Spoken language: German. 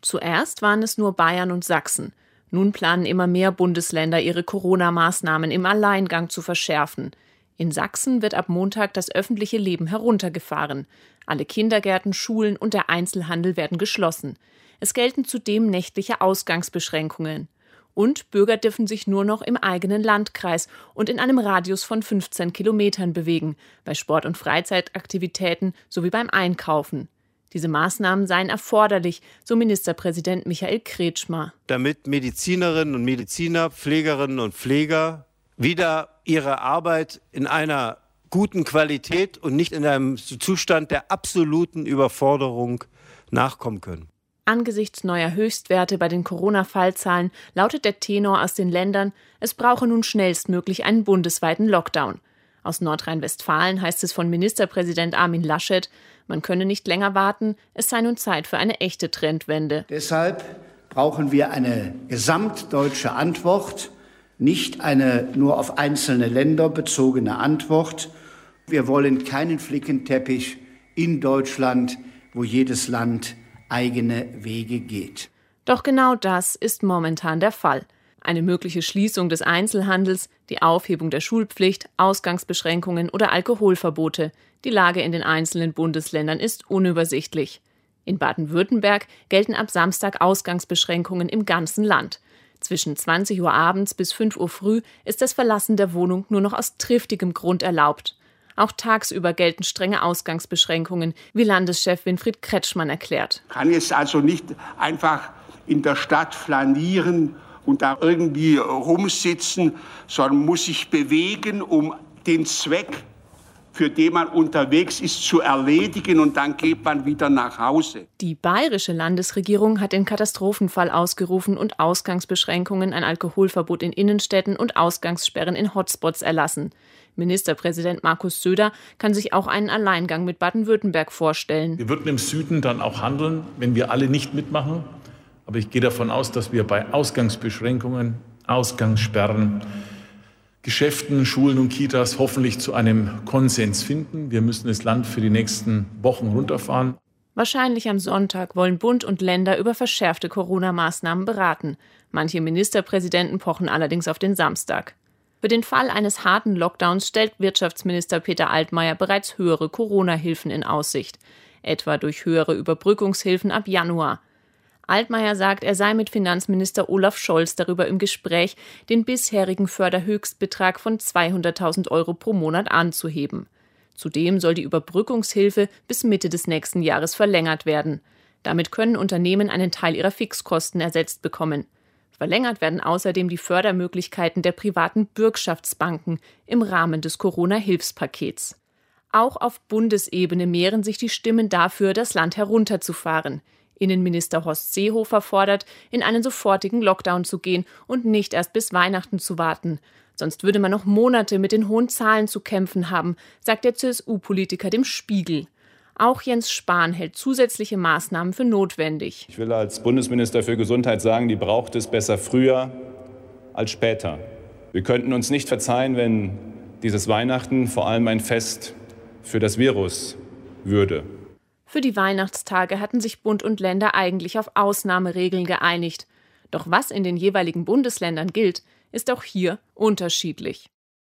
Zuerst waren es nur Bayern und Sachsen. Nun planen immer mehr Bundesländer, ihre Corona-Maßnahmen im Alleingang zu verschärfen. In Sachsen wird ab Montag das öffentliche Leben heruntergefahren. Alle Kindergärten, Schulen und der Einzelhandel werden geschlossen. Es gelten zudem nächtliche Ausgangsbeschränkungen. Und Bürger dürfen sich nur noch im eigenen Landkreis und in einem Radius von 15 Kilometern bewegen, bei Sport- und Freizeitaktivitäten sowie beim Einkaufen. Diese Maßnahmen seien erforderlich, so Ministerpräsident Michael Kretschmer. Damit Medizinerinnen und Mediziner, Pflegerinnen und Pfleger wieder ihre Arbeit in einer guten Qualität und nicht in einem Zustand der absoluten Überforderung nachkommen können. Angesichts neuer Höchstwerte bei den Corona-Fallzahlen lautet der Tenor aus den Ländern, es brauche nun schnellstmöglich einen bundesweiten Lockdown. Aus Nordrhein-Westfalen heißt es von Ministerpräsident Armin Laschet, man könne nicht länger warten, es sei nun Zeit für eine echte Trendwende. Deshalb brauchen wir eine gesamtdeutsche Antwort, nicht eine nur auf einzelne Länder bezogene Antwort. Wir wollen keinen Flickenteppich in Deutschland, wo jedes Land eigene Wege geht. Doch genau das ist momentan der Fall. Eine mögliche Schließung des Einzelhandels, die Aufhebung der Schulpflicht, Ausgangsbeschränkungen oder Alkoholverbote. Die Lage in den einzelnen Bundesländern ist unübersichtlich. In Baden-Württemberg gelten ab Samstag Ausgangsbeschränkungen im ganzen Land. Zwischen 20 Uhr abends bis 5 Uhr früh ist das Verlassen der Wohnung nur noch aus triftigem Grund erlaubt. Auch tagsüber gelten strenge Ausgangsbeschränkungen, wie Landeschef Winfried Kretschmann erklärt. Kann jetzt also nicht einfach in der Stadt flanieren und da irgendwie rumsitzen, sondern muss sich bewegen, um den Zweck, für den man unterwegs ist, zu erledigen, und dann geht man wieder nach Hause. Die bayerische Landesregierung hat den Katastrophenfall ausgerufen und Ausgangsbeschränkungen, ein Alkoholverbot in Innenstädten und Ausgangssperren in Hotspots erlassen. Ministerpräsident Markus Söder kann sich auch einen Alleingang mit Baden-Württemberg vorstellen. Wir würden im Süden dann auch handeln, wenn wir alle nicht mitmachen. Aber ich gehe davon aus, dass wir bei Ausgangsbeschränkungen, Ausgangssperren, Geschäften, Schulen und Kitas hoffentlich zu einem Konsens finden. Wir müssen das Land für die nächsten Wochen runterfahren. Wahrscheinlich am Sonntag wollen Bund und Länder über verschärfte Corona-Maßnahmen beraten. Manche Ministerpräsidenten pochen allerdings auf den Samstag. Für den Fall eines harten Lockdowns stellt Wirtschaftsminister Peter Altmaier bereits höhere Corona-Hilfen in Aussicht, etwa durch höhere Überbrückungshilfen ab Januar. Altmaier sagt, er sei mit Finanzminister Olaf Scholz darüber im Gespräch, den bisherigen Förderhöchstbetrag von 200.000 € pro Monat anzuheben. Zudem soll die Überbrückungshilfe bis Mitte des nächsten Jahres verlängert werden. Damit können Unternehmen einen Teil ihrer Fixkosten ersetzt bekommen. Verlängert werden außerdem die Fördermöglichkeiten der privaten Bürgschaftsbanken im Rahmen des Corona-Hilfspakets. Auch auf Bundesebene mehren sich die Stimmen dafür, das Land herunterzufahren. Innenminister Horst Seehofer fordert, in einen sofortigen Lockdown zu gehen und nicht erst bis Weihnachten zu warten. Sonst würde man noch Monate mit den hohen Zahlen zu kämpfen haben, sagt der CSU-Politiker dem Spiegel. Auch Jens Spahn hält zusätzliche Maßnahmen für notwendig. Ich will als Bundesminister für Gesundheit sagen, die braucht es besser früher als später. Wir könnten uns nicht verzeihen, wenn dieses Weihnachten vor allem ein Fest für das Virus würde. Für die Weihnachtstage hatten sich Bund und Länder eigentlich auf Ausnahmeregeln geeinigt. Doch was in den jeweiligen Bundesländern gilt, ist auch hier unterschiedlich.